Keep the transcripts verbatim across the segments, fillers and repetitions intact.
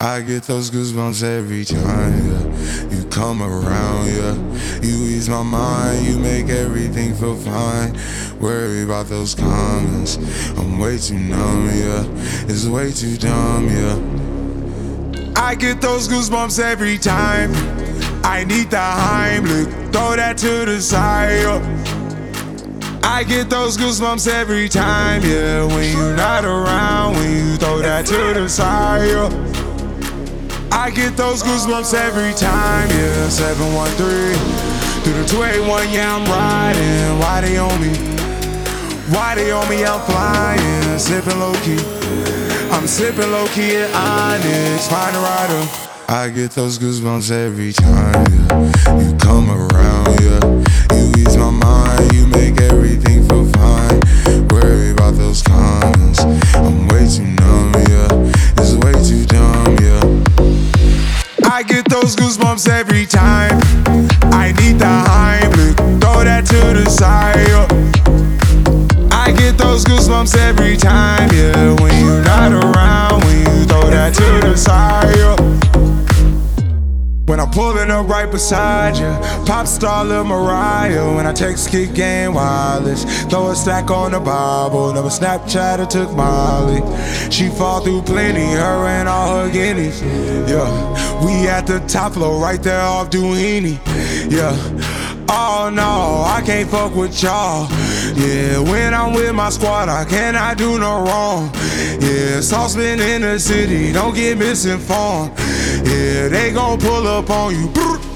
I get those goosebumps every time, yeah. You come around, yeah. You ease my mind, you make everything feel fine. Worry about those comments, I'm way too numb, yeah. It's way too dumb, yeah. I get those goosebumps every time. I need the Heimlich, throw that to the side, yeah. I get those goosebumps every time, yeah. When you're not around, when you throw that to the side, yeah. I get those goosebumps every time, yeah. seven one three through the two eight one, yeah, I'm riding. Why they on me? Why they on me? I'm flying, sipping low key. I'm sipping low key at Onyx, find a rider. I get those goosebumps every time, yeah. You come around, yeah. You ease my mind, you make everything feel fine. Worry about those comments, I'm way too numb, yeah. It's way too dumb, yeah. I get those goosebumps every time. I need the Heimlich, throw that to the side, yeah. I get those goosebumps every time, yeah. When you're not around, when you throw that to the side, yeah. When I'm pulling up right beside you, pop star Lil Mariah. When I text Kick Game Wireless, throw a stack on the Bible. Never Snapchat or took Molly. She fall through plenty, her and all her guineas. Yeah, we at the top floor, right there off Duini. Yeah, oh no, I can't fuck with y'all. Yeah, when I'm with my squad, I cannot do no wrong. Yeah, saucepan in the city, don't get misinformed. Yeah, they gon' pull up on you.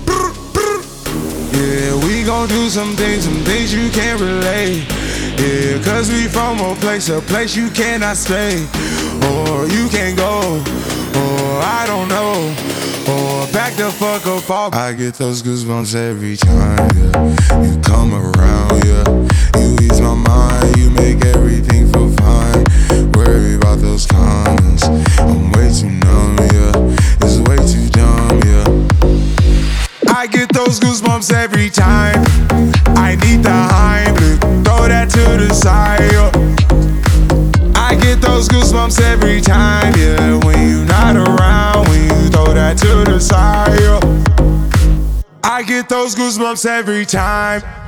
Yeah, we gon' do some things, some things you can't relate. Yeah, cause we from a place, a place you cannot stay. Or you can't go, or I don't know. Or back the fuck up off. I get those goosebumps every time, yeah. You come around, yeah. You ease my mind, you make everything feel fine. Worry about those comments, I'm way too numb, yeah. It's way too dumb, yeah. I get those goosebumps every time. I need the Heimlich, throw that to the side, yeah. I get those goosebumps every time, yeah. When you're not around, when you throw that to the side, yeah. I get those goosebumps every time.